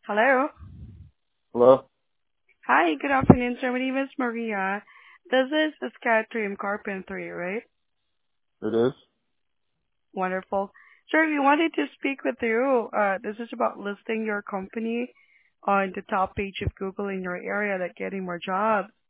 Hello. Hello? Hi, good afternoon, sir. My name is Maria. This is Catherine Carpentry, right? It is? Wonderful. Sir, we wanted to speak with you. This is about listing your company on the top page of Google in your area, like getting more jobs.